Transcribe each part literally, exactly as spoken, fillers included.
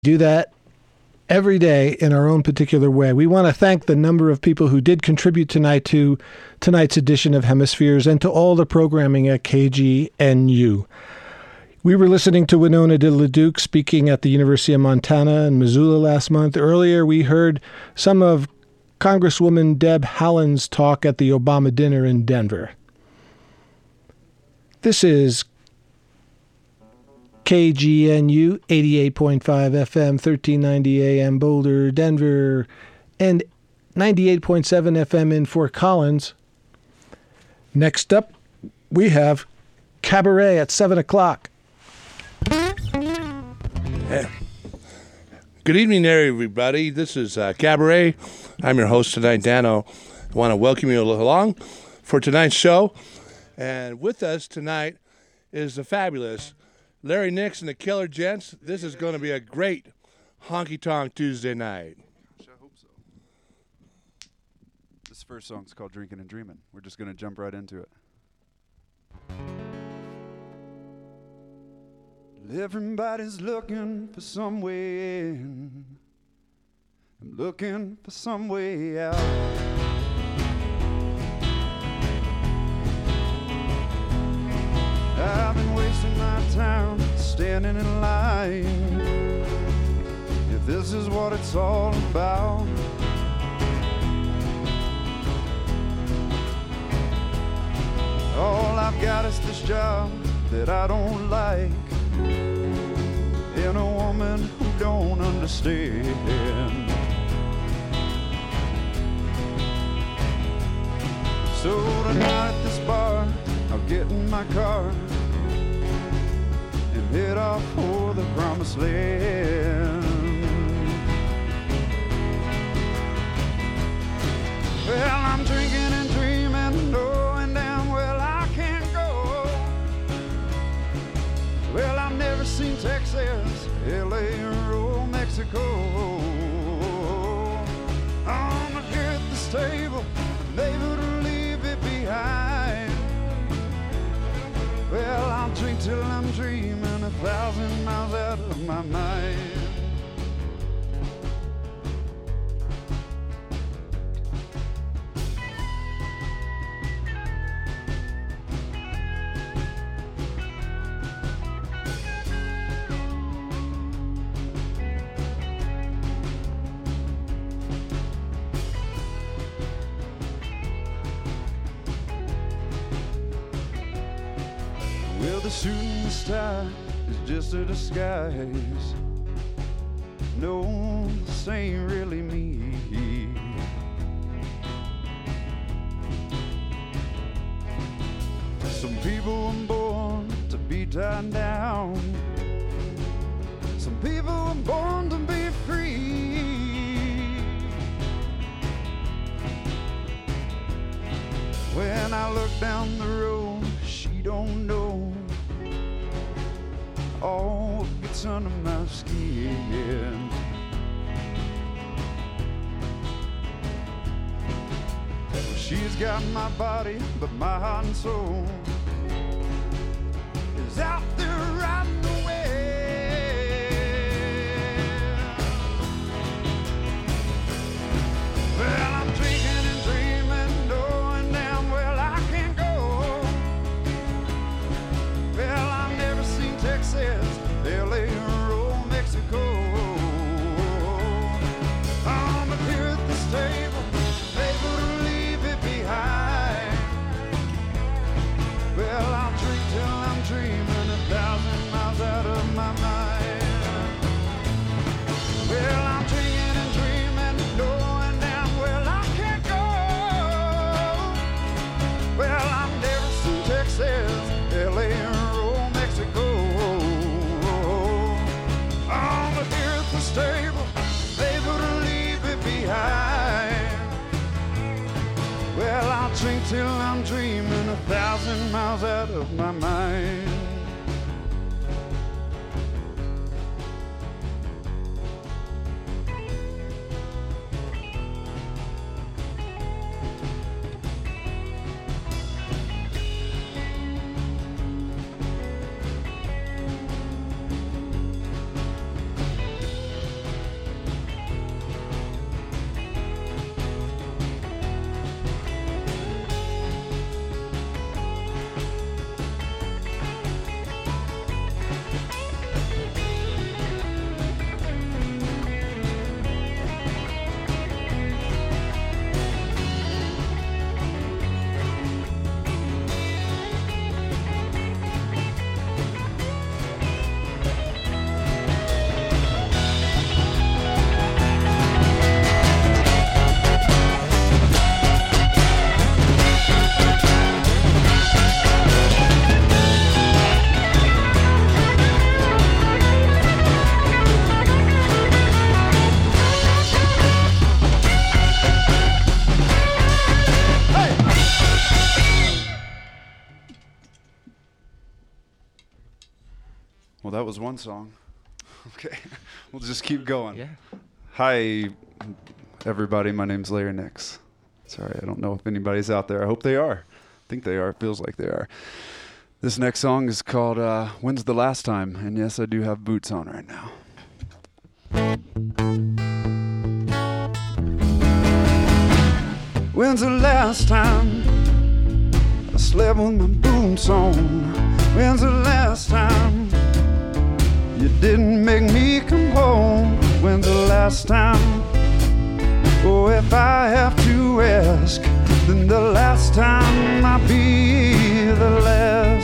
Do that every day in our own particular way. We want to thank the number of people who did contribute tonight to tonight's edition of Hemispheres and to all the programming at K G N U. We were listening to Winona de LeDuc speaking at the University of Montana in Missoula last month. Earlier, we heard some of Congresswoman Deb Haaland's talk at the Obama dinner in Denver. This is K G N U, eighty-eight point five F M, thirteen ninety A M Boulder, Denver, and ninety-eight point seven F M in Fort Collins. Next up, we have Cabaret at seven o'clock. Hey. Good evening there, everybody. This is uh, Cabaret. I'm your host tonight, Dano. I want to welcome you along for tonight's show. And with us tonight is the fabulous Larry Nix and the Killer Gents. This is going to be a great honky-tonk Tuesday night. Gosh, I hope so. This first song's called Drinking and Dreaming. We're just going to jump right into it. Everybody's looking for some way in. I'm looking for some way out. I've been wasting my time standing in line. If this is what it's all about, all I've got is this job that I don't like, and a woman who don't understand. So tonight at this bar, I'll get in my car and head off for the promised land. Well, I'm drinking and dreaming, knowing damn well I can't go. Well, I've never seen Texas, L A, or old Mexico. I'm here at this table, they would leave it behind. Well, I'll drink till I'm dreaming a thousand miles out of my mind. Well, the suit and the tie is just a disguise. No, this ain't really me. Some people were born to be tied down. Some people were born to be free. When I look down the road, she don't know all gets under my skin. Well, she's got my body, but my heart and soul is out there riding away. Well, I'm drinking and dreaming, knowing damn well I can't go. Well, I've never seen Texas, L A, or old Mexico. I'm up here at this table, able to leave it behind. Well, I'll drink till I'm dreaming a thousand miles out of my mind. Well, I'm drinking and dreaming, knowing damn well I can't go. Well, I've never seen Texas, L A, or old Mexico. I'm up here at this table, able to leave it behind. Well, I'll drink till I'm dreaming a thousand miles out of my mind. was one song. Okay, we'll just keep going. Yeah. Hi, everybody. My name's Larry Nix. Sorry, I don't know if anybody's out there. I hope they are. I think they are. It feels like they are. This next song is called uh, When's the Last Time? And yes, I do have boots on right now. When's the last time I slept with my boots on? When's the last time you didn't make me come home? When's the last time? Oh, if I have to ask, then the last time might be the last.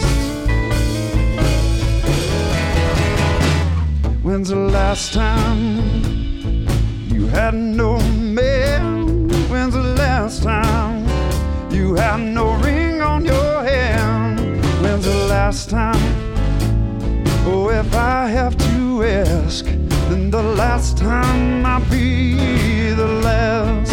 When's the last time you had no man? When's the last time you had no ring on your hand? When's the last time? Oh, if I have to ask, then the last time might be the last.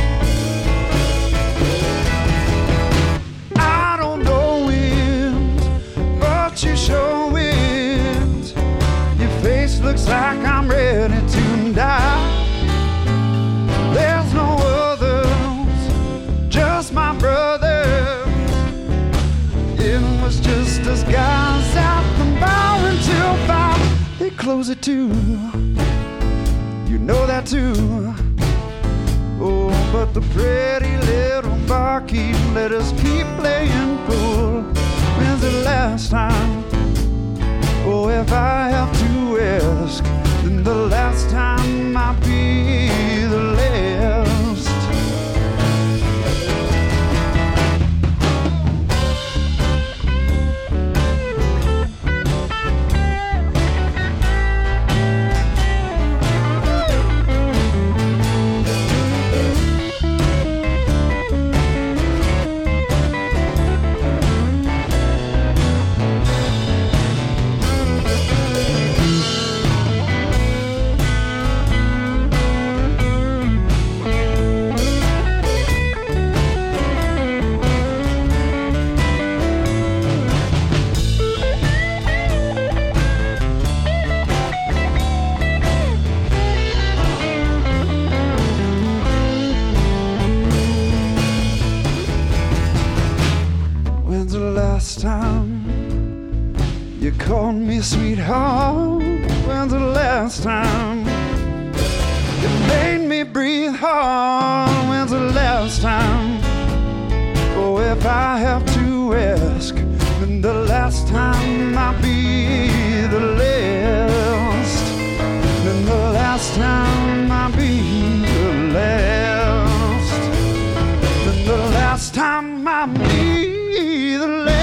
I don't know it, but you sure it. Your face looks like I'm ready to die. There's no others, just my brothers. It was just us guys out from bar until five. They close it too. You know that too. Oh, but the pretty little barkeep let us keep playing pool. When's the last time? Oh, if I have to ask, then the last time might be the last. Time you called me sweetheart? When's the last time you made me breathe hard? When's the last time? Oh, if I have to ask, then the last time might be the last. Then the last time might be the last. Then the last time might be the last.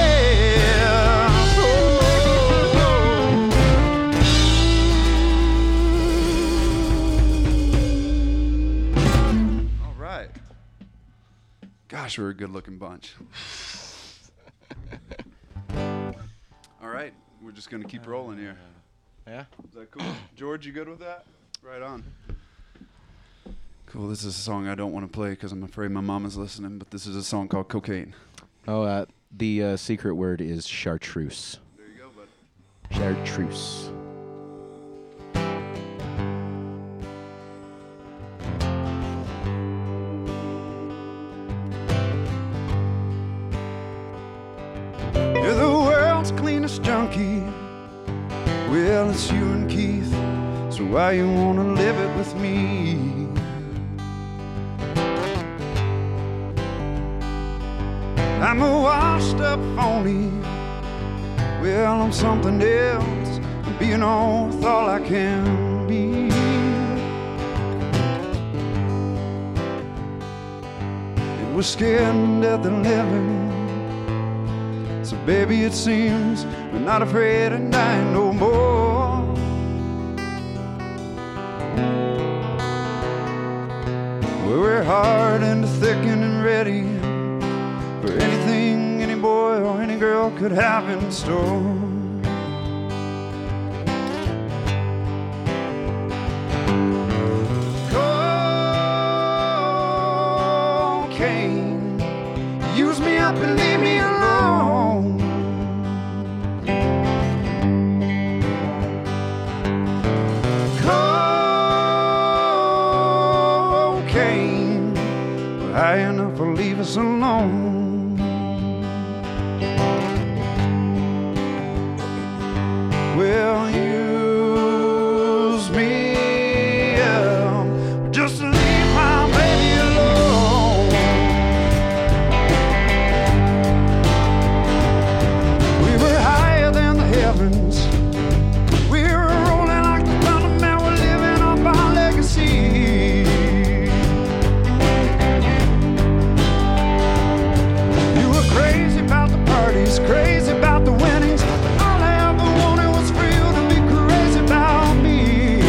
Gosh, we're a good-looking bunch. All right, we're just going to keep rolling here. Yeah? Is that cool? George, you good with that? Right on. Cool, this is a song I don't want to play because I'm afraid my mom is listening, but this is a song called Cocaine. Oh, uh, the uh, secret word is chartreuse. There you go, bud. Chartreuse. You're the world's cleanest junkie. Well, it's you and Keith, so why you wanna live it with me? I'm a washed up phony. Well, I'm something else. I'm being all all I can be. It was scared to death and living. So baby, it seems we're not afraid of dying no more. Well, we're hard and thick and ready for anything any boy or any girl could have in store. Cocaine, use me up and leave me alone. never leave us alone. Well, use me up just to leave my baby alone. We were higher than the heavens. We were rolling like the thunder, man. We're living off our legacy. You were crazy about the parties, crazy about the winnings. All I ever wanted was for you to be crazy about me.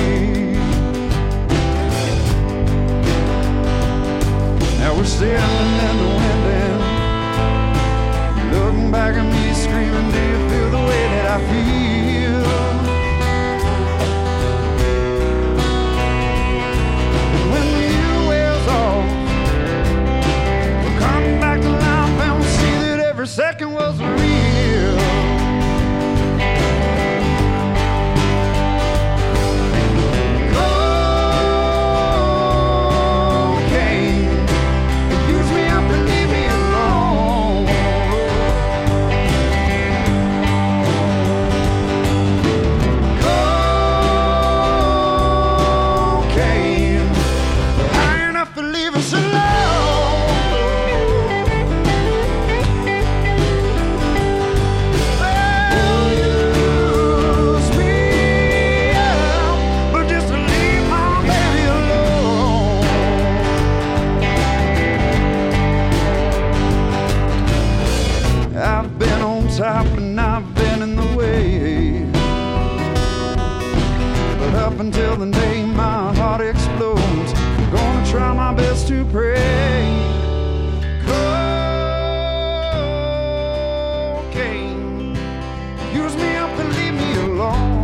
Now we're standing in the wind and looking back at me screaming, do you feel the way that I feel? And when the year wears off, we'll come back to life and we'll see that every second was real. Cocaine, use me up and leave me alone. Cocaine, high enough to leave us alone. Well, use me up, but just to leave my baby alone. I've been on top and I've been in the way, but up until the day my heart explodes, I'm gonna try my best to pray. Cocaine, use me up and leave me alone.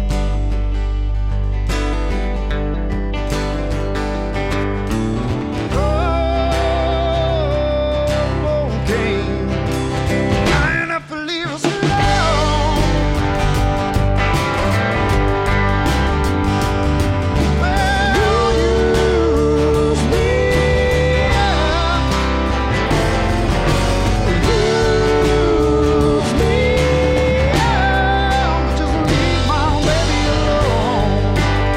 Cocaine, high enough to leave us alone. Well, use me up. Use me up. Just leave my baby alone.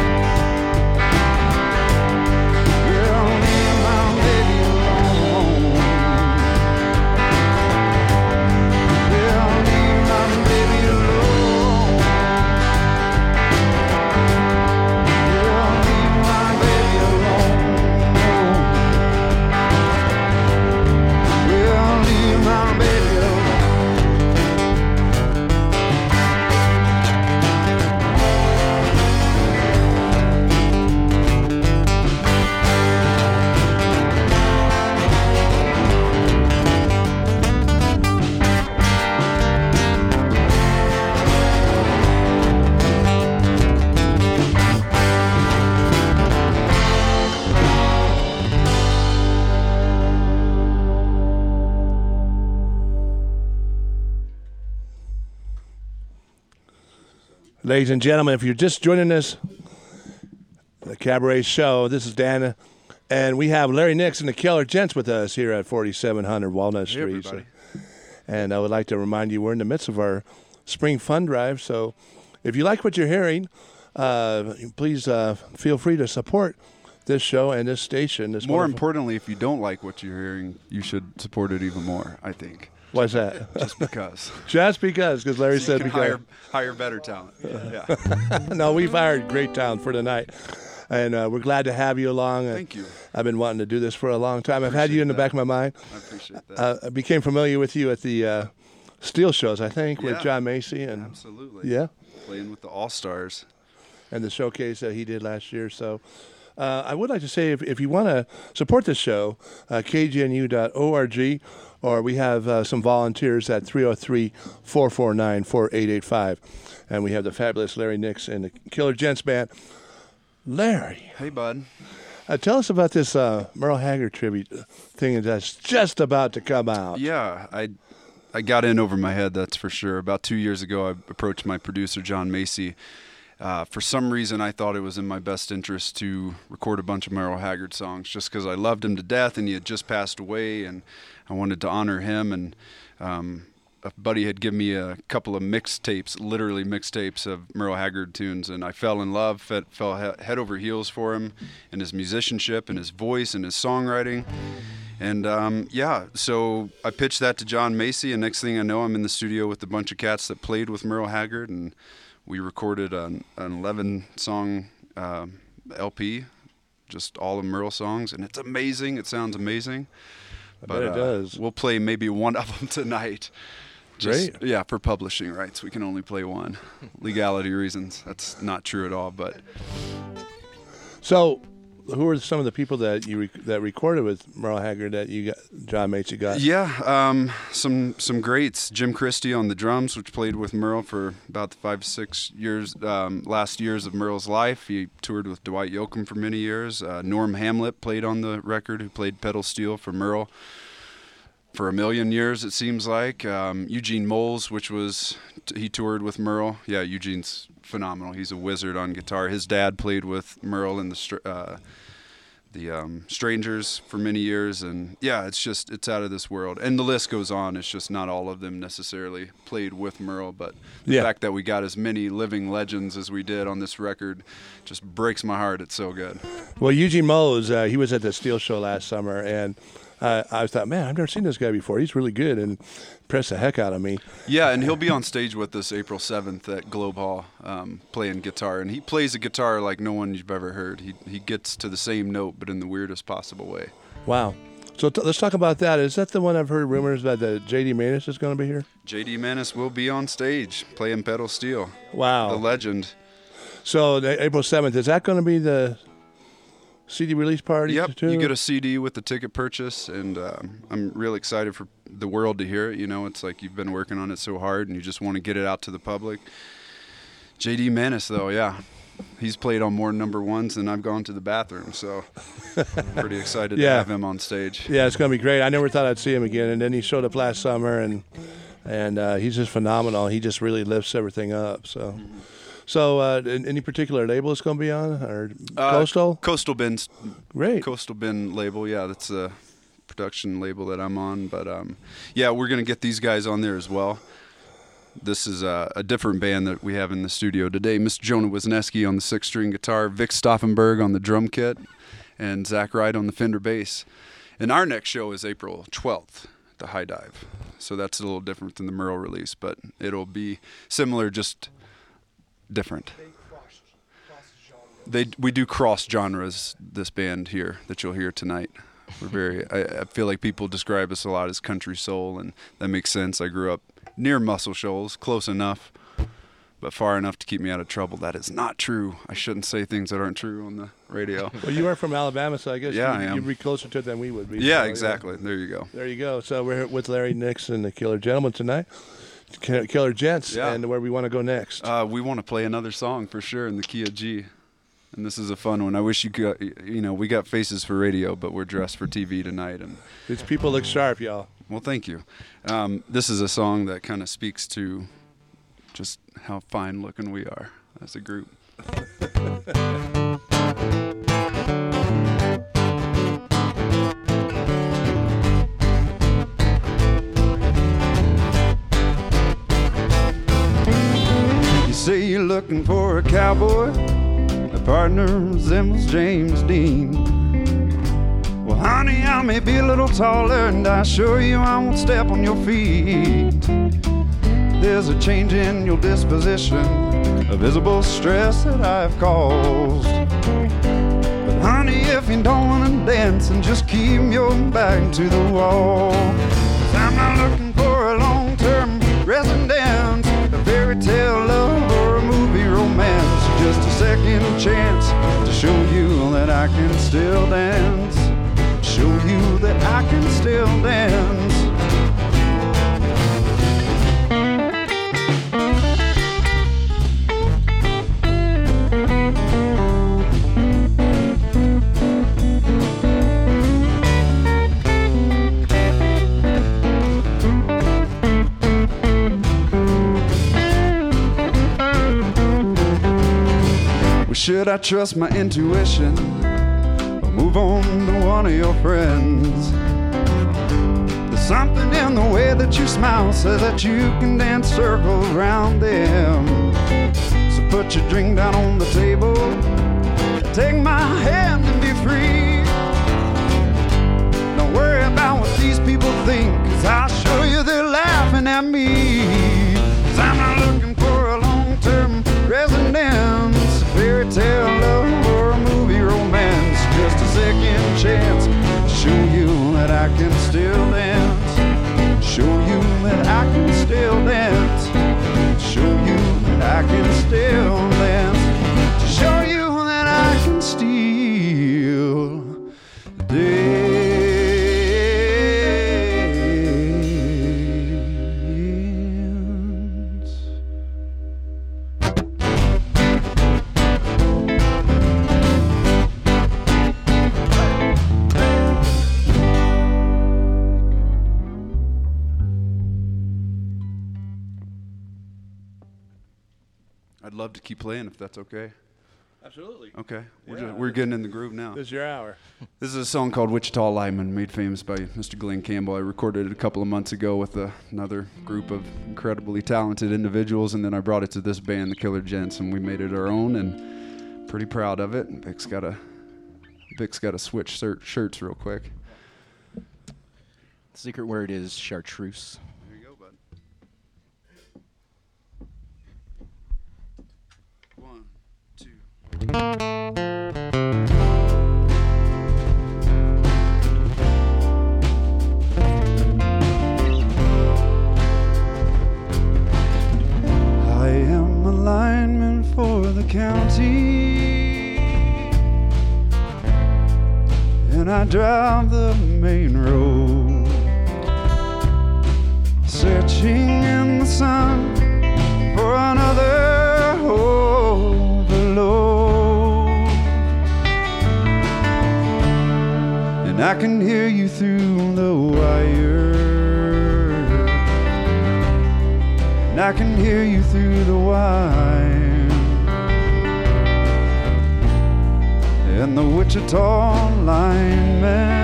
Girl, leave my baby alone. Girl, leave my baby alone. Girl, leave my baby alone. Girl, leave my baby alone. Ladies and gentlemen, if you're just joining us, the Cabaret Show, this is Dan, and we have Larry Nix and the Killer Gents with us here at forty-seven hundred Walnut Hey, Street. everybody. And I would like to remind you we're in the midst of our spring fund drive, so if you like what you're hearing, uh, please uh, feel free to support this show and this station. This More wonderful- importantly, if you don't like what you're hearing, you should support it even more, I think. Why's that? Just because. Just because, because Larry So you said can because. hire, hire better talent. Yeah. No, we've hired great talent for tonight, and uh, we're glad to have you along. And Thank you. I've been wanting to do this for a long time. I've had you in the Appreciate back of my mind. I appreciate that. Uh, I became familiar with you at the uh, Steel shows, I think, with Yeah. John Macy and Absolutely. yeah, Playing with the All-Stars. and the showcase that he did last year. So. Uh, I would like to say if, if you want to support this show, uh, K G N U dot org, or we have uh, some volunteers at three oh three, four four nine, four eight eight five. And we have the fabulous Larry Nix and the Killer Gents Band. Larry, Hey, bud. uh, tell us about this uh, Merle Haggard tribute thing that's just about to come out. Yeah, I I got in over my head, that's for sure. About two years ago, I approached my producer, John Macy, uh, for some reason I thought it was in my best interest to record a bunch of Merle Haggard songs, just because I loved him to death and he had just passed away, and I wanted to honor him. And um, a buddy had given me a couple of mixtapes, literally mixtapes of Merle Haggard tunes, and I fell in love, fell, fell head over heels for him and his musicianship and his voice and his songwriting. And um, yeah, so I pitched that to John Macy, and next thing I know, I'm in the studio with a bunch of cats that played with Merle Haggard, and we recorded an, an eleven-song uh, L P, just all of Merle songs, and it's amazing. It sounds amazing. I but, bet it uh, does. We'll play maybe one of them tonight. Just, Great. Yeah, for publishing rights, we can only play one. Legality reasons, that's not true at all. But So, who are some of the people that you rec- that recorded with Merle Haggard that you got, John Macy got? yeah, um, some some greats. Jim Christie on the drums, which played with Merle for about the five six years, um, last years of Merle's life. He toured with Dwight Yoakam for many years. Uh, Norm Hamlet played on the record, who played pedal steel for Merle for a million years, it seems like. Um, Eugene Moles, which was, he toured with Merle. Yeah, Eugene's phenomenal. He's a wizard on guitar. His dad played with Merle in the uh, the um, Strangers for many years, and yeah, it's just, it's out of this world. And the list goes on. It's just not all of them necessarily played with Merle, but the Yeah. fact that we got as many living legends as we did on this record just breaks my heart. It's so good. Well, Eugene Mose, uh, he was at the Steel Show last summer, and uh, I thought, man, I've never seen this guy before. He's really good, and impressed the heck out of me. Yeah, and he'll be on stage with us April seventh at Globe Hall, um, playing guitar. And he plays a guitar like no one you've ever heard. He he gets to the same note, but in the weirdest possible way. Wow. So t- let's talk about that. Is that the one I've heard rumors that the J D Maness is going to be here? J D Maness will be on stage playing pedal steel. Wow. The legend. So the April seventh, is that going to be the C D release party? Yep, too? you get a C D with the ticket purchase, and um, I'm real excited for the world to hear it. You know, it's like you've been working on it so hard, and you just want to get it out to the public. J D Maness, though, yeah. He's played on more number ones than I've gone to the bathroom, so pretty excited Yeah. to have him on stage. Yeah, it's going to be great. I never thought I'd see him again, and then he showed up last summer, and and uh, he's just phenomenal. He just really lifts everything up. So, so uh, any particular label it's going to be on, or Uh, Coastal? Coastal Bin's Great. Coastal Bin label, yeah, that's a production label that I'm on. But um, yeah, we're gonna get these guys on there as well. This is a, a different band that we have in the studio today. Mister Jonah Wisniewski on the six-string guitar, Vic Stauffenberg on the drum kit, and Zach Wright on the Fender bass. And our next show is April twelfth, the High Dive. So that's a little different than the Merle release, but it'll be similar, just different. They we do cross genres, this band here that you'll hear tonight. We're very I, I feel like people describe us a lot as country soul, and that makes sense. I grew up near Muscle Shoals, close enough, but far enough to keep me out of trouble. That is not true. I shouldn't say things that aren't true on the radio. Well, you are from Alabama, so I guess Yeah, you, I am. you'd be closer to it than we would be. Yeah, So, exactly. There you go. There you go. So we're here with Larry Nix and the Killer Gentlemen tonight. Ki- Killer Gents, Yeah. and where we want to go next. Uh, we want to play another song for sure in the key of G. And this is a fun one. I wish you could, you know, we got faces for radio, but we're dressed for T V tonight. And These people look sharp, y'all. well, thank you. Um, this is a song that kind of speaks to just how fine looking we are as a group. You say you're looking for a cowboy, a partner resembles James Dean. Well, honey, I may be a little taller, and I assure you I won't step on your feet. There's a change in your disposition, a visible stress that I've caused. But honey, if you don't wanna dance, and just keep your back to the wall. 'Cause I'm not looking for a long-term residence, a fairy tale love or a movie romance. Just a second chance to show you that I can still dance. Show you that I can still dance. Should I trust my intuition or move on to one of your friends? There's something in the way that you smile says that you can dance circles around them. So put your drink down on the table, take my hand and be free. Don't worry about what these people think, 'cause I'll show you they're laughing at me. 'Cause I'm not looking for a long-term residence, a fairy tale love or a movie romance. Just a second chance to show you that I can still dance. Show you that I can still dance. Show you that I can still dance. To show you that I can still dance. I'd love to keep playing if that's okay. Absolutely. Okay. We're, Yeah. just, we're getting in the groove now. This is your hour. This is a song called Wichita Lineman, made famous by Mister Glenn Campbell. I recorded it a couple of months ago with a, another group of incredibly talented individuals, and then I brought it to this band, the Killer Gents, and we made it our own, and pretty proud of it. And Vic's got to Vic's got to switch shirt, shirts real quick. The secret word is chartreuse. There you go, bud. One, two. I am a lineman for the county, and I drive the main road, searching in the sun for another overload. And I can hear you through the wire, and I can hear you through the wine, and the Wichita lineman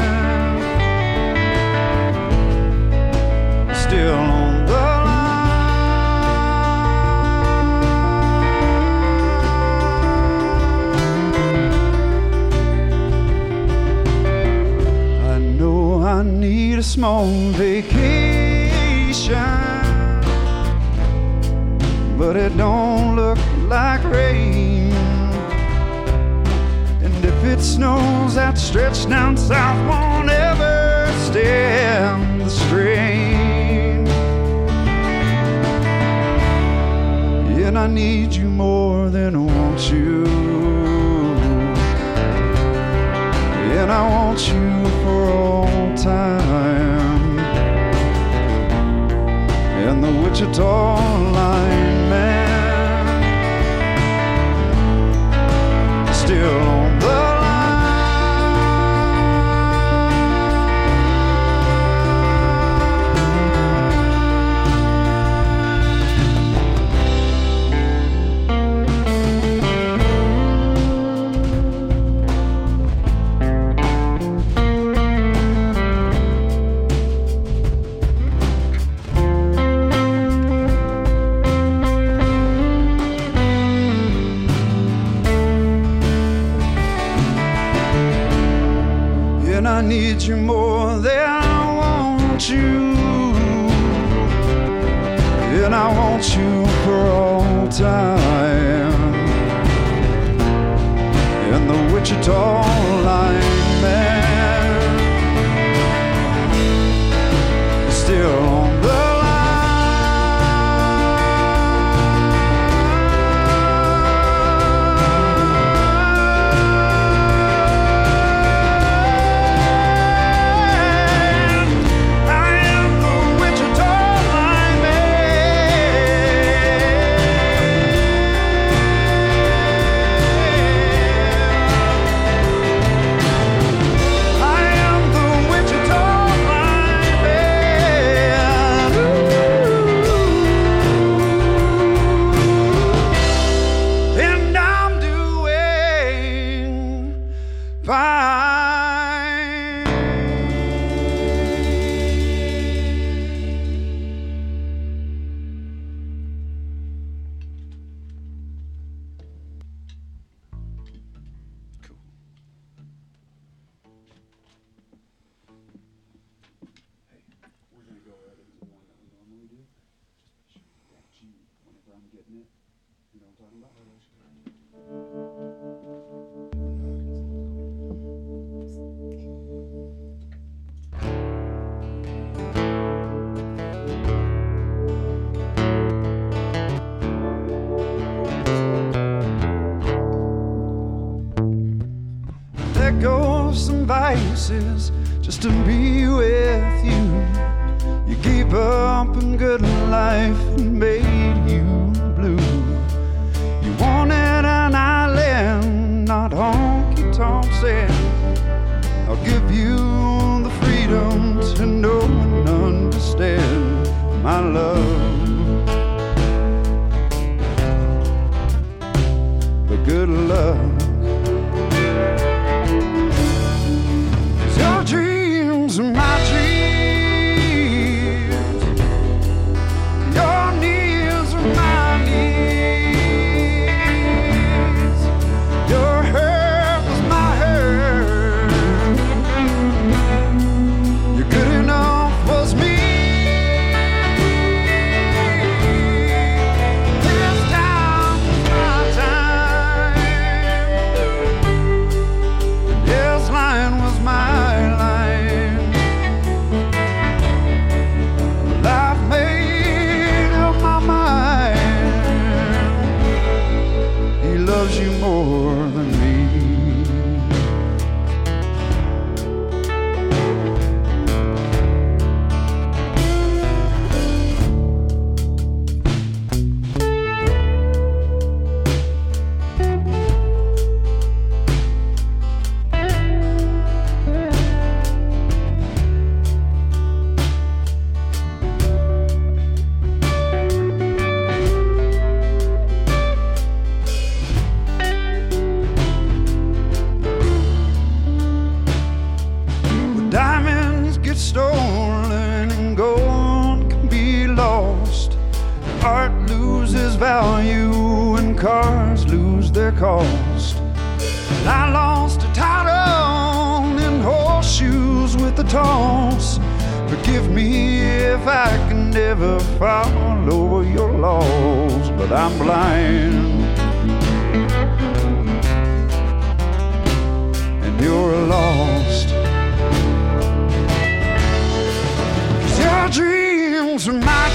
still on the line. I know I need a small vacation, but it don't look like rain. And if it snows, that stretch down south won't ever stand the strain. And I need you more than I want you, and I want you for all time. And the Wichita lineman still on the and I need you more than I want you, and I want you for all time. And the Wichita lineman still on the fine. Let go of some vices just to be with you. You gave up on good life and made you blue. You wanted an island, not honky-tonk sand. I'll give you the freedom to know and understand my love. But good luck. Your dreams are my dreams. Your needs are my needs. Your hurt was my hurt. Your good enough was me. This time was my time. This line was my you more than me. Diamonds get stolen and gold can be lost. Art loses value and cars lose their cost. And I lost a title in horseshoes with the toss. Forgive me if I can never follow your laws, but I'm blind and you're lost. Your dreams are my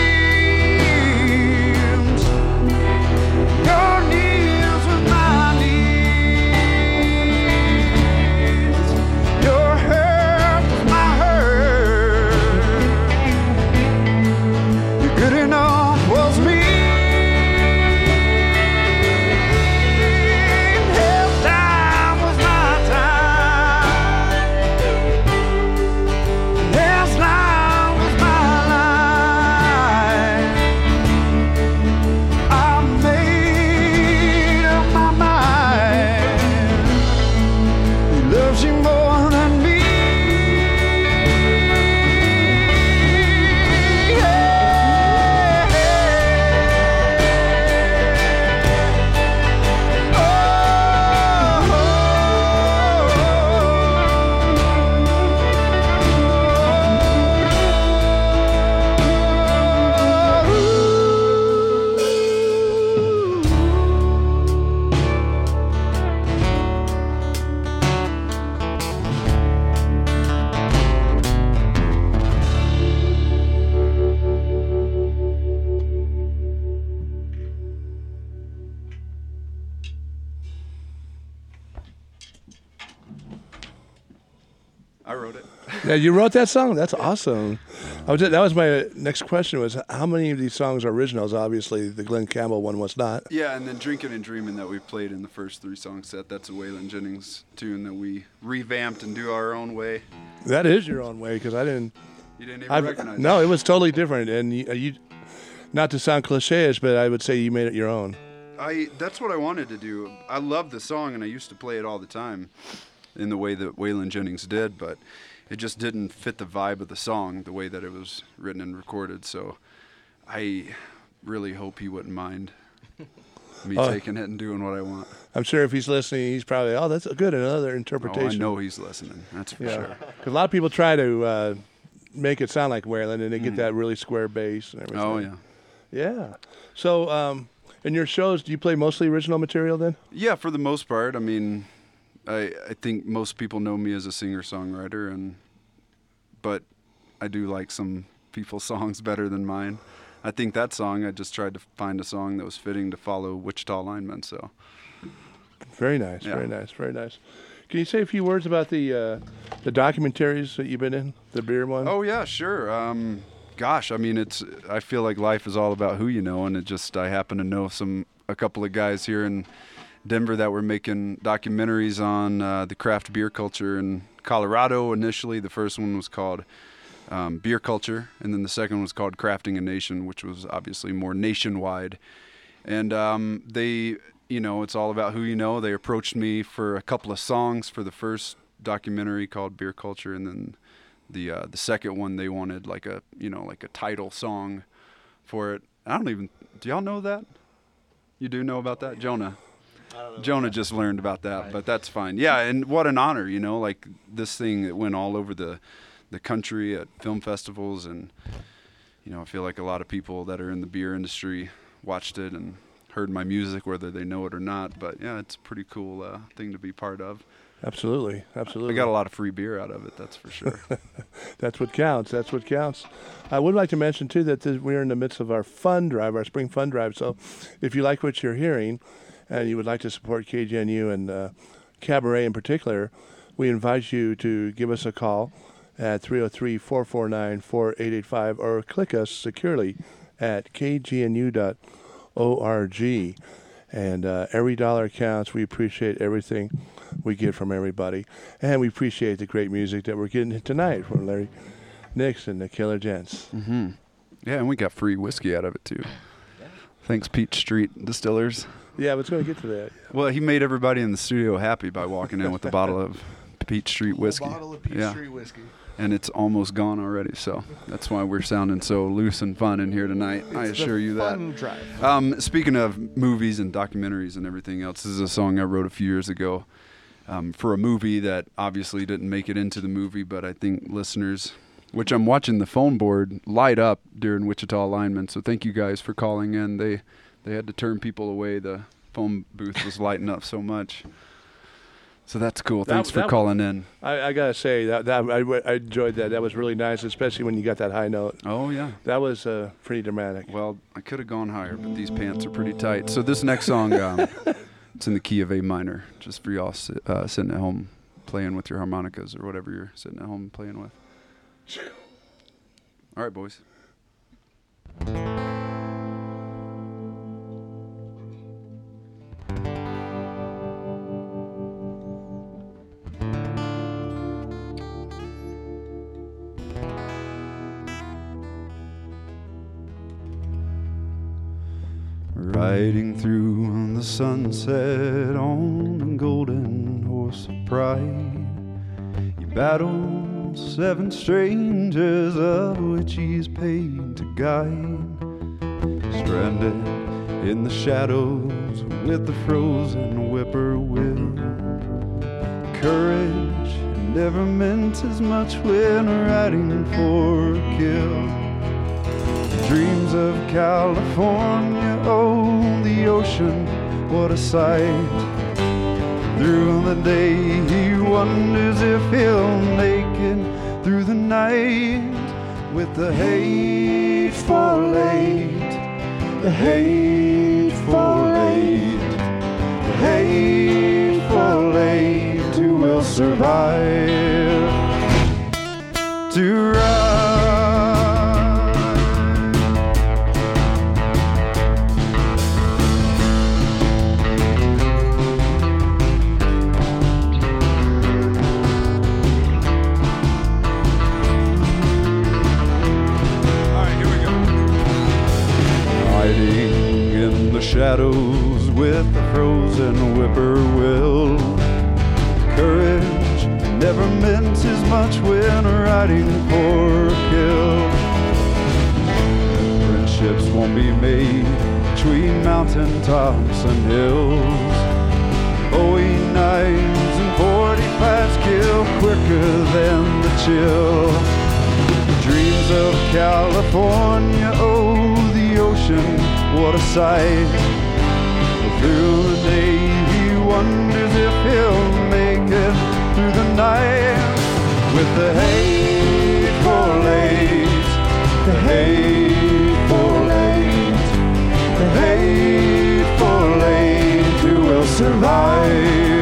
dreams. Your needs are my needs. Your hurt was my hurt. Your good enough was me. His time was my time. His life I wrote it. Yeah, you wrote that song? That's awesome. I was, that was my next question was, how many of these songs are originals? Obviously, the Glenn Campbell one was not. Yeah, and then Drinking and Dreaming that we played in the first three song set, that's a Waylon Jennings tune that we revamped and do our own way. That is your own way, because I didn't... You didn't even I've, recognize no, it. it was totally different. And you, you, not to sound cliche-ish, but I would say you made it your own. I That's what I wanted to do. I love the song, and I used to play it all the time. in the way that Waylon Jennings did, but it just didn't fit the vibe of the song the way that it was written and recorded. So I really hope he wouldn't mind me Oh. taking it and doing what I want. I'm sure if he's listening, he's probably, oh, that's a good, another Oh, interpretation. I know he's listening. That's for Yeah. sure. 'Cause a lot of people try to uh, make it sound like Waylon, and they get that really square bass and everything. Oh, yeah. Yeah. So, um, in your shows, do you play mostly original material then? Yeah, for the most part. I mean, I I think most people know me as a singer-songwriter, and but I do like some people's songs better than mine. I think that song, I just tried to find a song that was fitting to follow Wichita Lineman, so. Very nice, Yeah. very nice, very nice. Can you say a few words about the uh, the documentaries that you've been in, the beer one? Oh, yeah, sure. Um, gosh, I mean, it's. I feel like life is all about who you know, and it just, I happen to know some, a couple of guys here in Denver that were making documentaries on uh, the craft beer culture in Colorado. Initially, the first one was called um, Beer Culture, and then the second one was called Crafting a Nation, which was obviously more nationwide. And um, they, you know, it's all about who you know. They approached me for a couple of songs for the first documentary called Beer Culture, and then the uh, the second one they wanted like a, you know, like a title song for it. I don't even. Do y'all know that? You do know about that, Jonah? Jonah just learned about that, but that's fine. Yeah, and what an honor, you know, like this thing that went all over the the country at film festivals, and you know, I feel like a lot of people that are in the beer industry watched it and heard my music, whether they know it or not. But yeah, it's a pretty cool uh, thing to be part of. Absolutely, absolutely. I got a lot of free beer out of it, that's for sure. That's what counts. That's what counts. I would like to mention, too, that this, we're in the midst of our fund drive, our spring fund drive. So if you like what you're hearing and you would like to support K G N U and uh, Cabaret in particular, we invite you to give us a call at three oh three, four four nine, four eight eight five or click us securely at k g n u dot org. And uh, every dollar counts. We appreciate everything we get from everybody. And we appreciate the great music that we're getting tonight from Larry Nix and the Killer Gents. Mm-hmm. Yeah, and we got free whiskey out of it, too. Thanks, Peach Street Distillers. Yeah, I was going to get to that. Well, he made everybody in the studio happy by walking in with a bottle of Peach Street whiskey. A bottle of Peach yeah. Street whiskey. And it's almost gone already, so that's why we're sounding so loose and fun in here tonight. I assure you that. Fun drive. Um, speaking of movies and documentaries and everything else, this is a song I wrote a few years ago um, for a movie that obviously didn't make it into the movie, but I think listeners, which I'm watching the phone board light up during Wichita Lineman, so thank you guys for calling in. They they had to turn people away. The phone booth was lighting up so much. So that's cool. Thanks That- for that- calling in. I, I got to say, that, that I, I enjoyed that. That was really nice, especially when you got that high note. Oh, yeah. That was uh, pretty dramatic. Well, I could have gone higher, but these pants are pretty tight. So this next song, um, it's in the key of A minor, just for y'all sit, uh, sitting at home playing with your harmonicas or whatever you're sitting at home playing with. All right, boys. Riding through the sunset on a golden horse of pride, he battled seven strangers of which he's paid to guide. Stranded in the shadows with the frozen whippoorwill, courage never meant as much when riding for a kill. Dreams of California, oh, the ocean, what a sight. Through the day he wonders if he'll make it through the night. With the hateful eight, the hateful eight, the hateful eight, who will survive to ride. Shadows with the frozen whippoorwill, courage never minces much when riding for a kill. Friendships won't be made between mountain tops and hills. Bowie knives and forty-fives kill quicker than the chill. Dreams of California, oh, the ocean, what a sight. But through the day he wonders if he'll make it through the night. With the hateful eight, the hateful eight, the hateful eight, who will survive?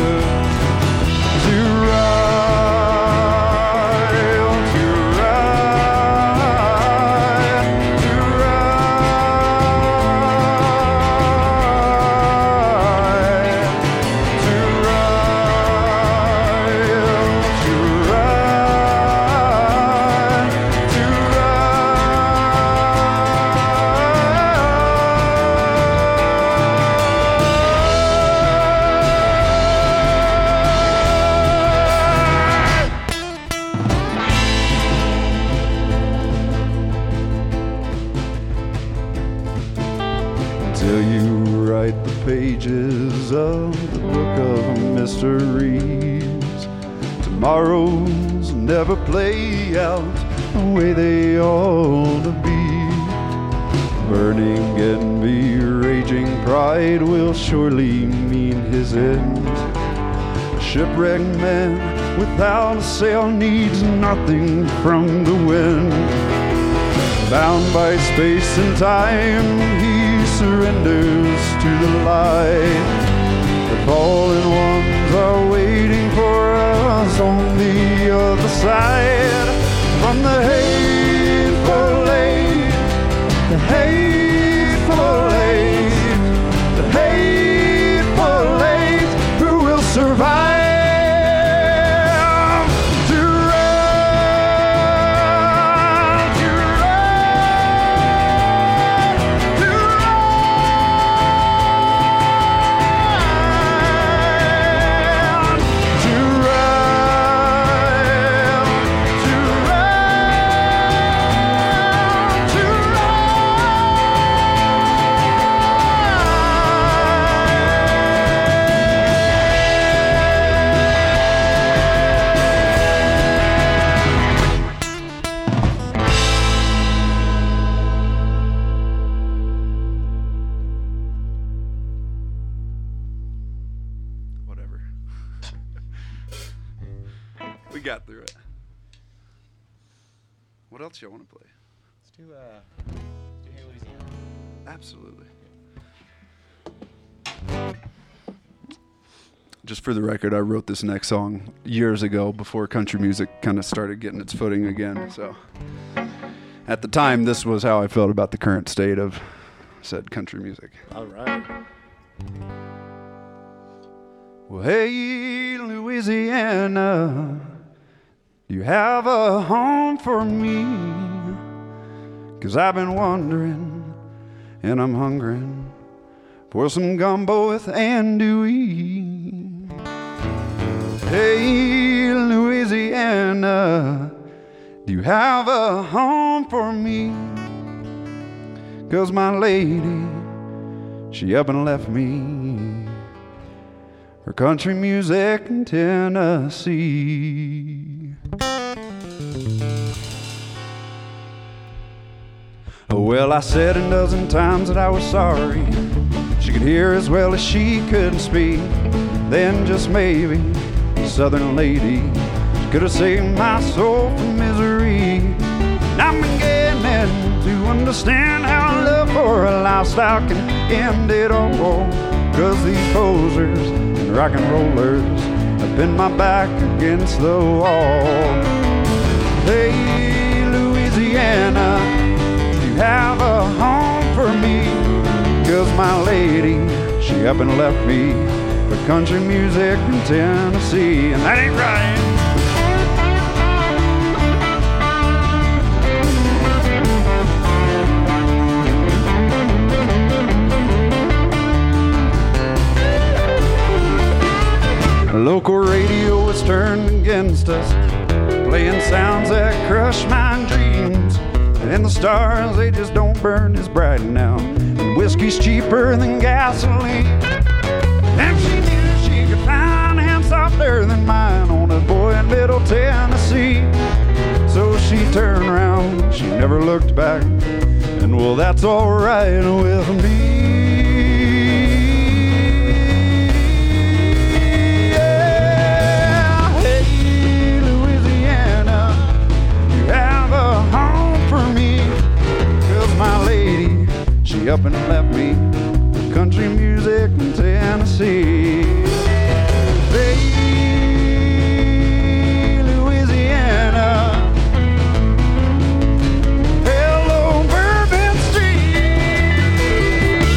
Pages of the book of mysteries. Tomorrows never play out the way they ought to be. Burning envy, raging pride will surely mean his end. A shipwrecked man without a sail needs nothing from the wind. Bound by space and time, he surrenders to the light. The fallen ones are waiting for us on the other side. From the hateful eight, the hateful eight, the hateful eight, who will survive? We got through it. What else y'all want to play? Let's do, uh, let's do Hey Louisiana. Absolutely. Just for the record, I wrote this next song years ago before country music kind of started getting its footing again. So at the time, this was how I felt about the current state of said country music. All right. Well, hey, Louisiana, you have a home for me, 'cause I've been wondering and I'm hungering for some gumbo with andouille. Hey, Louisiana, do you have a home for me? 'Cause my lady, she up and left me for country music in Tennessee. Well, I said a dozen times that I was sorry. She could hear as well as she couldn't speak. Then just maybe, a southern lady, she could have saved my soul from misery. And I'm beginning to understand how love for a lifestyle can end it all. 'Cause these posers and rock and rollers have pinned my back against the wall. Hey, Louisiana, you have a home for me, 'cause my lady, she up and left me for country music in Tennessee, and that ain't right. Local radio was turned against against us, playing sounds that crush my dreams. And the stars, they just don't burn as bright now. And whiskey's cheaper than gasoline. And she knew she could find hands softer than mine on a boy in Middle Tennessee. So she turned around, she never looked back. And well, that's alright with me. She up and left me with country music in Tennessee. Hey, Louisiana. Hello, Bourbon Street.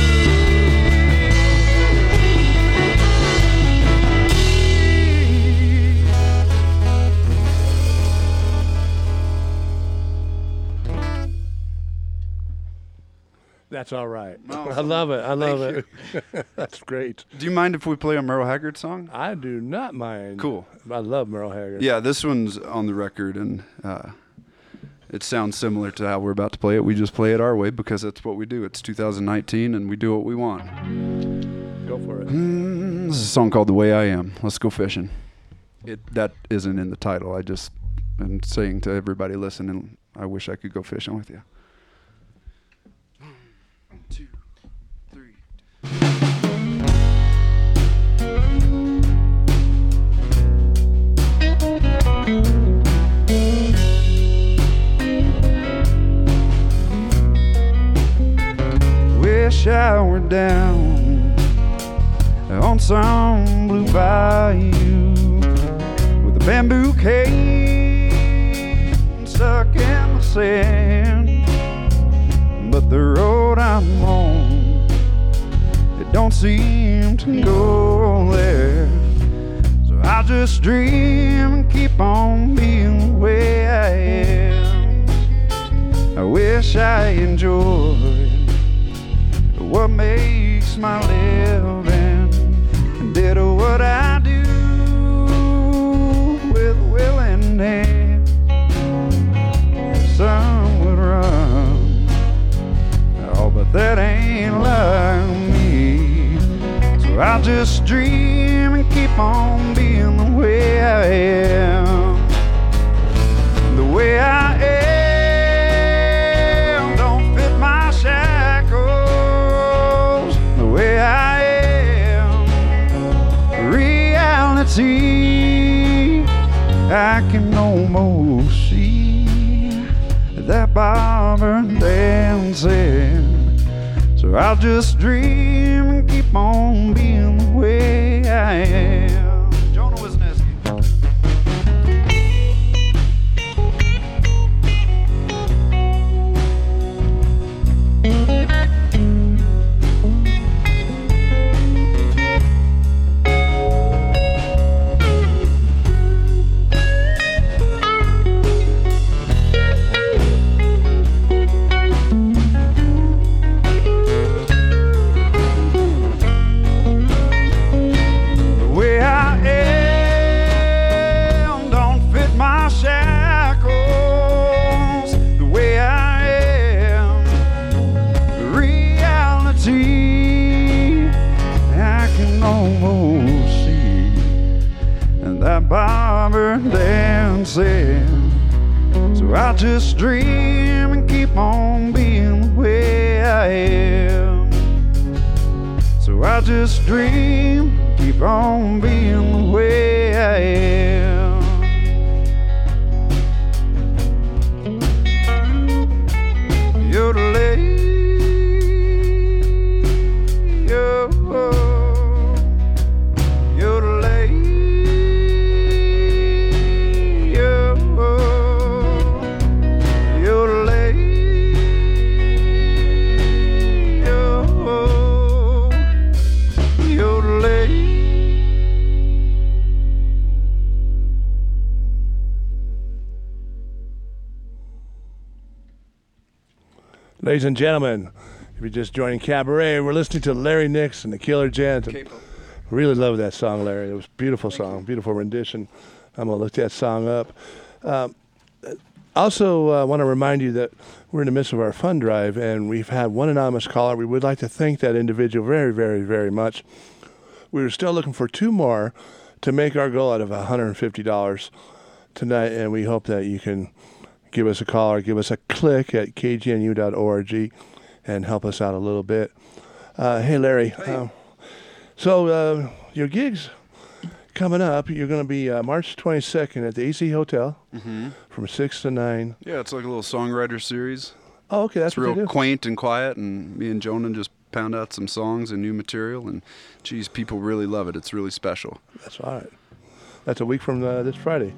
That's all right. Oh, I love it. I love thank it. That's great. Do you mind if we play a Merle Haggard song? I do not mind. Cool. I love Merle Haggard. Yeah, this one's on the record, and uh, it sounds similar to how we're about to play it. We just play it our way because that's what we do. It's two thousand nineteen, and we do what we want. Go for it. Mm, this is a song called The Way I Am. Let's go fishing. It That isn't in the title. I just am saying to everybody listening, I wish I could go fishing with you. One, two, three. Wish I were down on some blue bayou with a bamboo cane stuck in the sand. But the road I'm on, it don't seem to go there. So I just dream and keep on being the way I am. I wish I enjoyed what makes my living and did what I do with a willing hand. Some would run, oh, but that ain't like me. So I just dream and keep on being the way I am. The way I am don't fit my shackles. The way I am, reality, I can almost see that barber dancing. So I'll just dream and keep on being the way I am. Jonah Wisniewski. Barber dancing. So I just dream and keep on being the way I am. So I just dream, keep on being the way I am. Yodelay, yo, yodelay. Ladies and gentlemen, if you're just joining Cabaret, we're listening to Larry Nix and the Killer Gent. Really love that song, Larry. It was a beautiful song, beautiful rendition I'm going to look that song up. Um, also, I uh, want to remind you that we're in the midst of our fund drive, and we've had one anonymous caller. We would like to thank that individual very, very, very much. We're still looking for two more to make our goal out of one hundred fifty dollars tonight, and we hope that you can give us a call or give us a click at k g n u dot org and help us out a little bit. Uh, hey, Larry. Hey. Uh, so uh, your gigs coming up, you're going to be uh, March twenty-second at the A C Hotel Mm-hmm. from six to nine. Yeah, it's like a little songwriter series. Oh, okay. That's It's what real you do. quaint and quiet, and me and Jonah just pound out some songs and new material, and geez, people really love it. It's really special. That's all right. That's a week from uh, this Friday.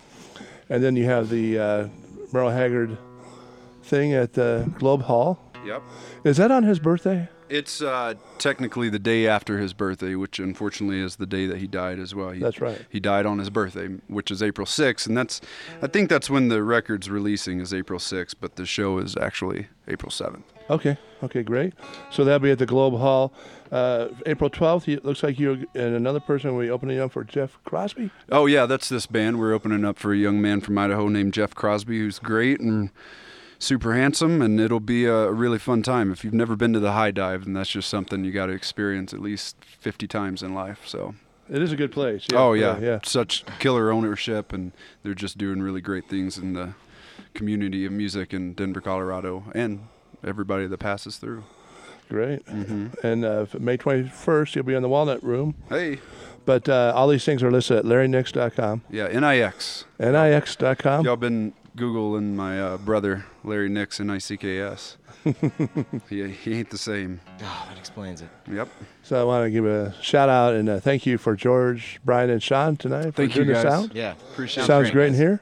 And then you have the uh, Merle Haggard thing at the Globe Hall. Yep. Is that on his birthday? It's uh, technically the day after his birthday, which unfortunately is the day that he died as well. He, That's right. He died on his birthday, which is April sixth, and that's I think that's when the record's releasing is April sixth, but the show is actually April seventh. Okay. Okay, great. So that'll be at the Globe Hall. Uh, April twelfth, it looks like you and another person will be opening up for Jeff Crosby. Oh yeah, that's this band. We're opening up for a young man from Idaho named Jeff Crosby, who's great and super handsome, and it'll be a really fun time. If you've never been to the High Dive, then that's just something you got to experience at least fifty times in life. So It is a good place. Yeah, oh yeah. yeah, yeah. Such killer ownership, and they're just doing really great things in the community of music in Denver, Colorado, and everybody that passes through. Great. Mm-hmm. And uh, May twenty-first, you'll be in the Walnut Room. Hey, But uh, all these things are listed at larry nix dot com, yeah, N I X. N I X dot com. Y'all been Googling my uh, brother Larry Nix, N I C K S. he, he ain't the same. Oh, that explains it. Yep. So I want to give a shout out and uh, thank you for George, Brian, and Sean tonight for Thank you, doing the guys. sound. Yeah. Appreciate Sounds great in here.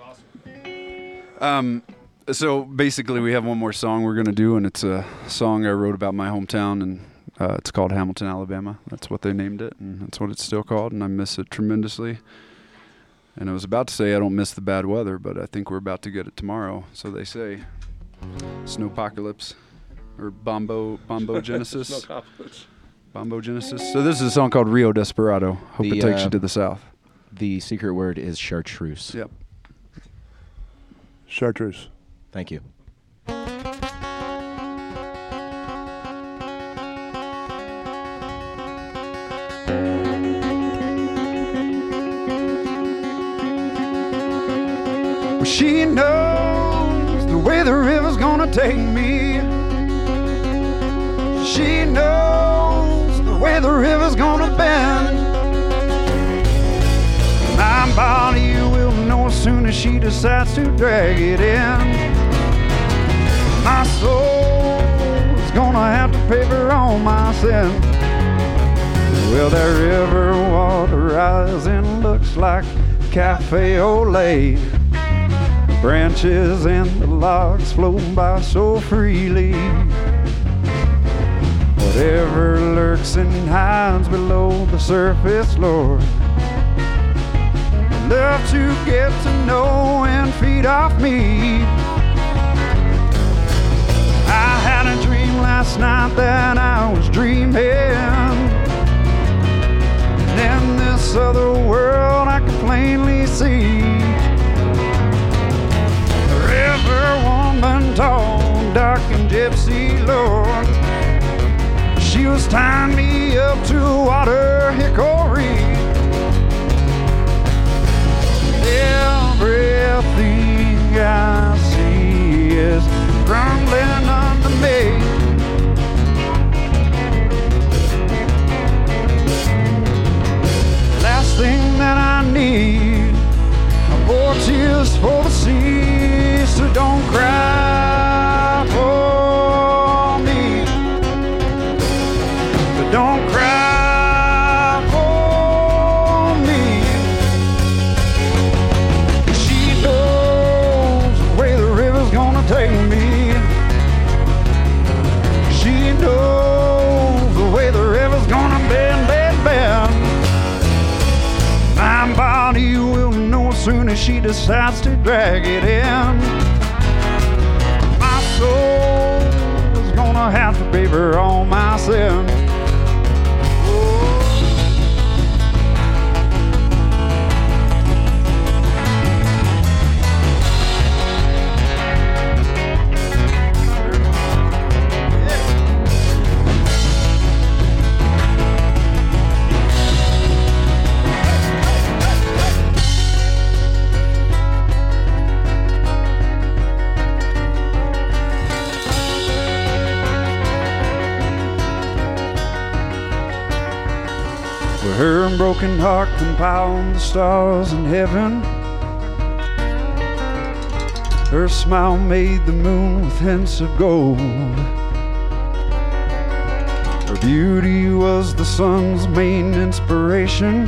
Um, so basically, we have one more song we're gonna do, and it's a song I wrote about my hometown, and uh, it's called Hamilton, Alabama. That's what they named it, and that's what it's still called, and I miss it tremendously. And I was about to say I don't miss the bad weather, but I think we're about to get it tomorrow. So they say, Snowpocalypse, or Bombo Bombo Genesis. Bombo Genesis. So this is a song called Rio Desperado. Hope The, it takes uh, you to the south. The secret word is chartreuse. Yep. Chartreuse. Thank you. She knows the way the river's gonna take me. She knows the way the river's gonna bend. My body will know as soon as she decides to drag it in. My soul is gonna have to pay for all my sin. Well, that river water rising looks like cafe au lait. Branches and the logs float by so freely. Whatever lurks and hides below the surface, Lord, I'd love to get to know and feed off me. I had a dream last night that I was dreaming, and in this other world I can plainly see river woman, tall, dark and gypsy, Lord. She was tying me up to water hickory. Everything I see is crumbling under me. Last thing that I need are more tears for the sea. So don't cry for me. But don't cry for me. She knows the way the river's gonna take me. She knows the way the river's gonna bend, bend, bend. My body will know as soon as she decides to drag it in. My soul is gonna have to pay for all my sin. one broken heart compound the stars in heaven. Her smile made the moon with hints of gold. Her beauty was the sun's main inspiration,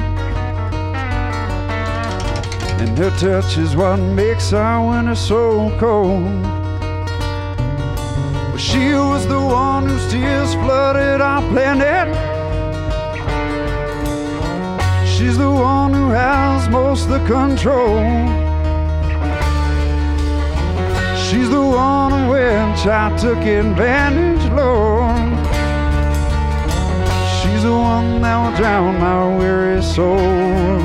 and her touch is what makes our winter so cold. But she was the one whose tears flooded our planet. She's the one who has most of the control. She's the one of which I took advantage, Lord. She's the one that will drown my weary soul.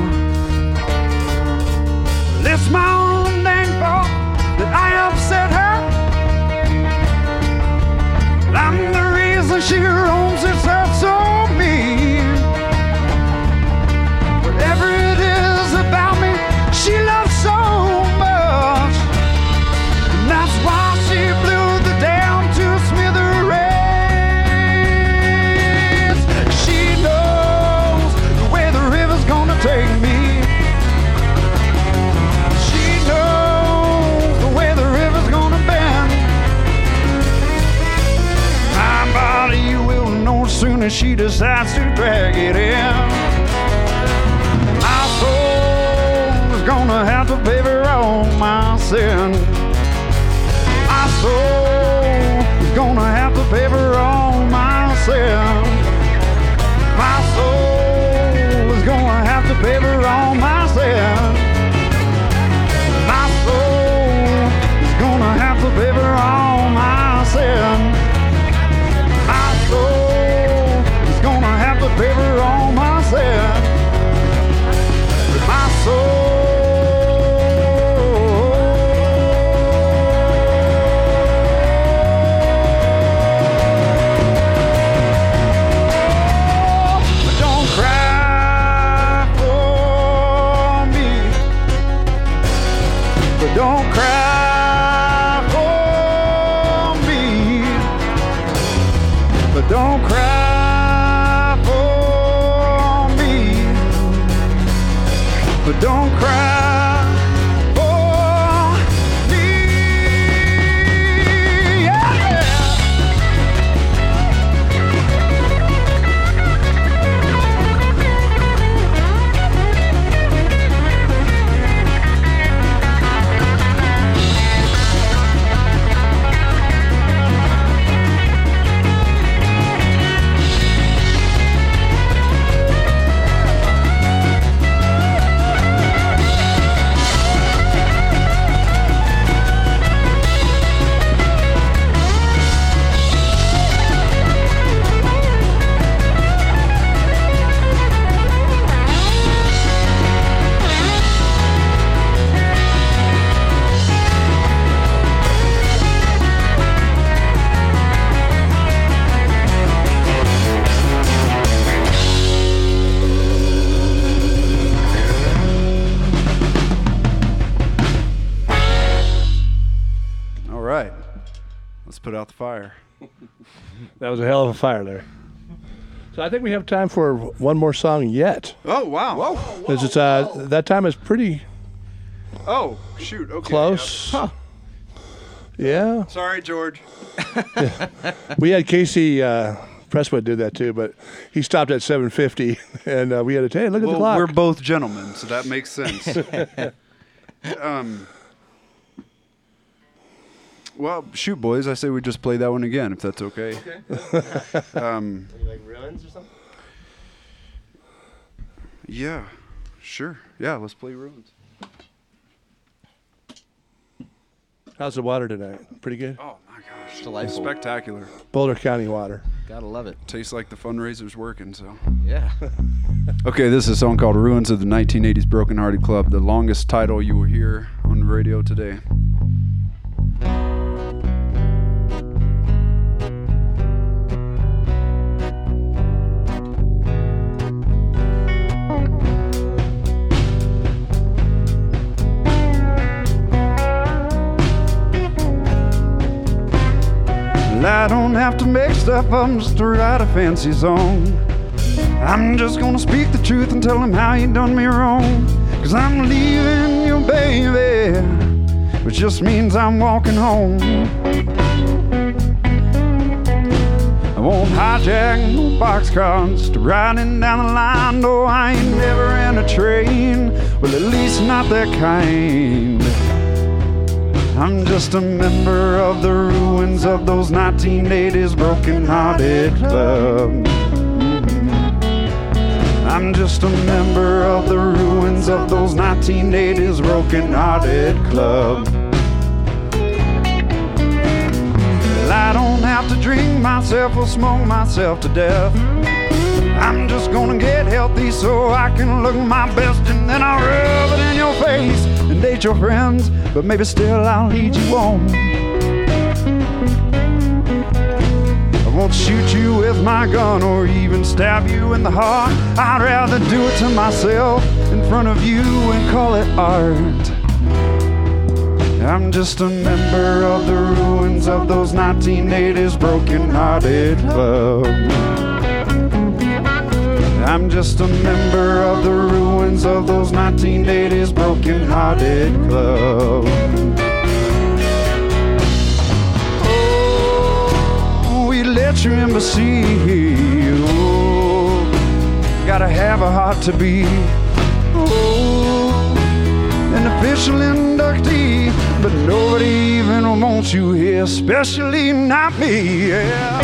It's my own dang fault that I upset her. I'm the reason she roams this earth so mean. Whatever it is about me, she loves so much. And that's why she blew the dam to smithereens. She knows the way the river's gonna take me. She knows the way the river's gonna bend. My body will know as soon as she decides to drag it in. My soul is gonna have to pay for all my sin. My soul is gonna have to pay for all my sin. My soul is gonna have to pay for all my sin. My soul is gonna have to pay for all my sin. My soul is gonna have to pay for all my sin. My soul. Don't cry for me. But don't cry for me. But don't cry for me. But don't cry for me. Yeah. All right, let's put out the fire. That was a hell of a fire there. So I think we have time for one more song yet. Oh, wow. Whoa. Because it's uh, that time is pretty Oh, shoot. Okay. close. Yeah. Yeah. Sorry, George. We had Casey uh, Presswood do that too, but he stopped at seven fifty, and uh, we had to hey, look at Well, the clock. we're both gentlemen, so that makes sense. um, well, shoot, boys. I say we just play that one again, if that's okay. Okay. Um, You like Ruins or something? yeah, sure. Yeah, let's play Ruins. How's the water tonight? Pretty good? Oh, my gosh. Delightful. Spectacular. Boulder County water. Gotta love it. Tastes like the fundraiser's working, so. Yeah. Okay, this is a song called Ruins of the nineteen eighties Broken Hearted Club, the longest title you will hear on the radio today. Well, I don't have to make stuff up just to write a fancy song. I'm just gonna speak the truth and tell him how he done me wrong. Cause I'm leaving you, baby, which just means I'm walking home. I won't hijack no boxcar, just riding down the line. No, I ain't never in a train, well, at least not that kind. I'm just a member of the ruins of those nineteen eighties broken-hearted club. I'm just a member of the ruins of those nineteen eighties broken-hearted club. Well, I don't have to drink myself or smoke myself to death. I'm just gonna get healthy so I can look my best, and then I'll rub it in your face and date your friends, but maybe still I'll lead you on. I won't shoot you with my gun or even stab you in the heart. I'd rather do it to myself in front of you and call it art. I'm just a member of the ruins of those nineteen eighties broken-hearted club. I'm just a member of the ruins of those nineteen eighties broken-hearted club. Oh, we let your embassy. Oh, gotta have a heart to be. Oh, an official inductee, but nobody even wants you here, especially not me. Yeah.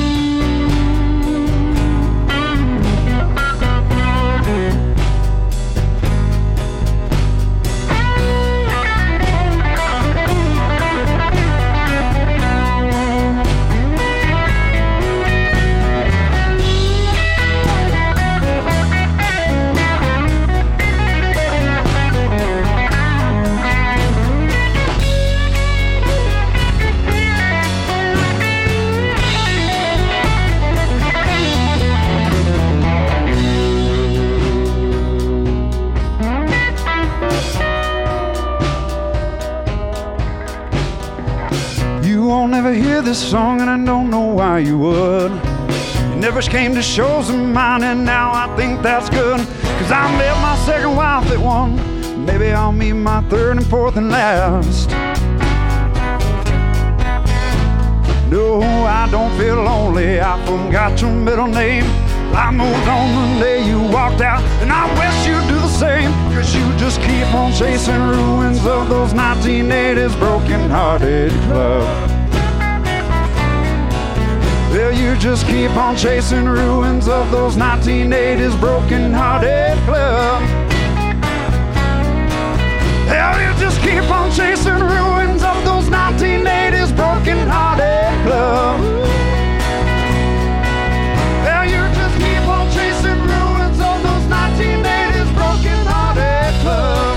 Never hear this song, and I don't know why you would. You never came to shows of mine, and now I think that's good. Cause I met my second wife at one, maybe I'll meet my third and fourth and last. No, I don't feel lonely, I forgot your middle name. I moved on the day you walked out, and I wish you'd do the same. Cause you just keep on chasing ruins of those nineteen eighties broken-hearted club. Well, you just keep on chasing ruins of those nineteen eighties broken-hearted club. Hell, you just keep on chasing ruins of those nineteen eighties broken-hearted club. Hell, you just keep on chasing ruins of those nineteen eighties broken-hearted club.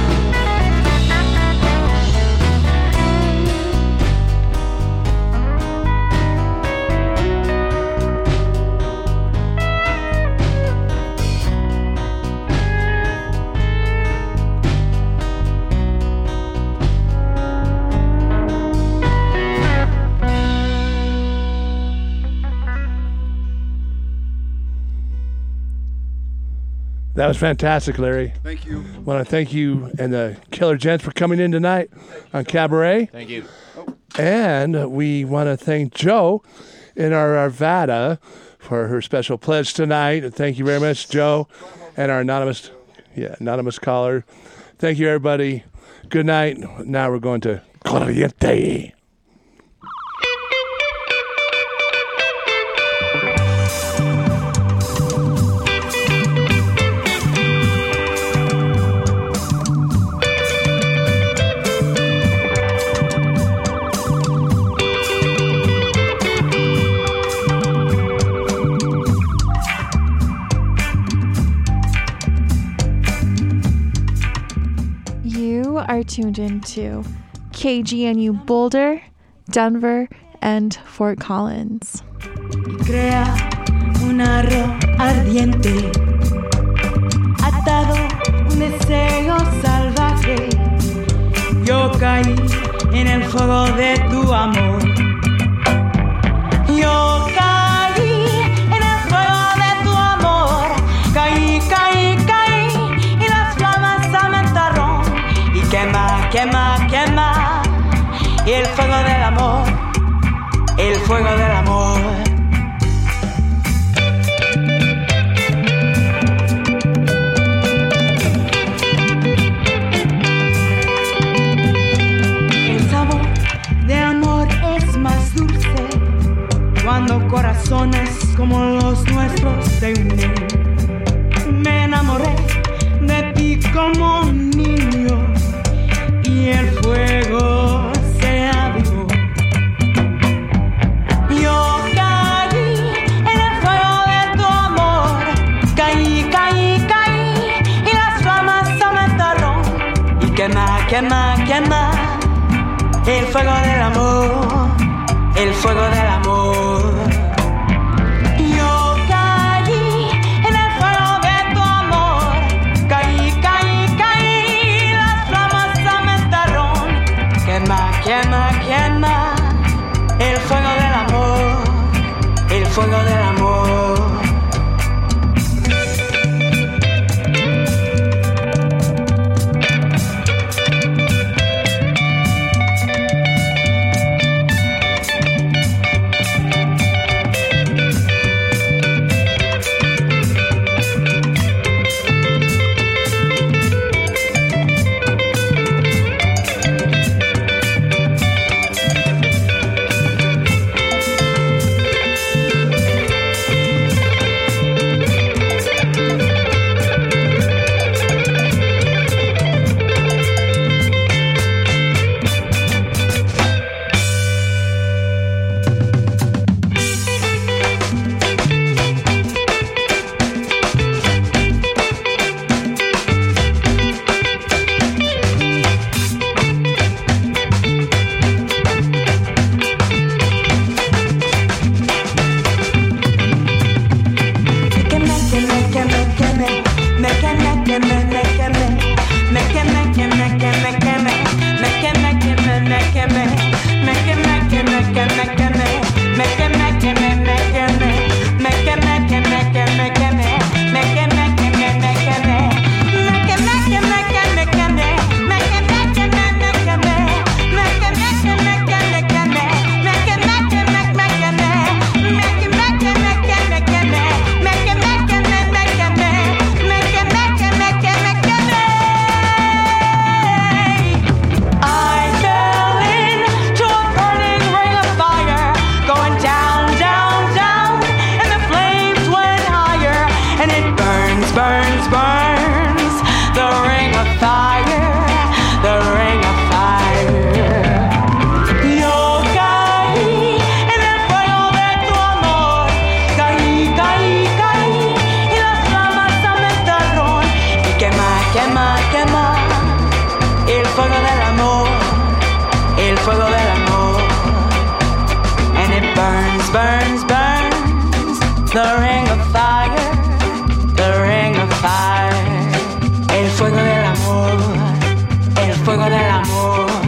That was fantastic, Larry. Thank you. I want to thank you and the Killer Gents for coming in tonight on Cabaret. Thank you. And we want to thank Joe in our Arvada for her special pledge tonight. Thank you very much, Joe, and our anonymous, yeah, anonymous caller. Thank you, everybody. Good night. Now we're going to Corriente. Are tuned into K G N U Boulder, Denver, and Fort Collins. Crea un arroz ardiente, atado un deseo salvaje. Yo caí en el fuego de tu amor. Yo caí en el fuego de tu amor. quema, quema. Y el fuego del amor, el fuego del amor. El sabor de amor es más dulce cuando corazones como los nuestros se unen. Me enamoré de ti como un niño y el fuego se avivó. Yo caí en el fuego de tu amor, caí, caí, caí y las flamas aumentaron. Y quema, quema, quema el fuego del amor, el fuego del amor. Yo caí en el fuego de tu amor, caí, caí, caí, las flamas aumentaron. Quema, quema, quema el fuego del amor, el fuego del amor. fuego del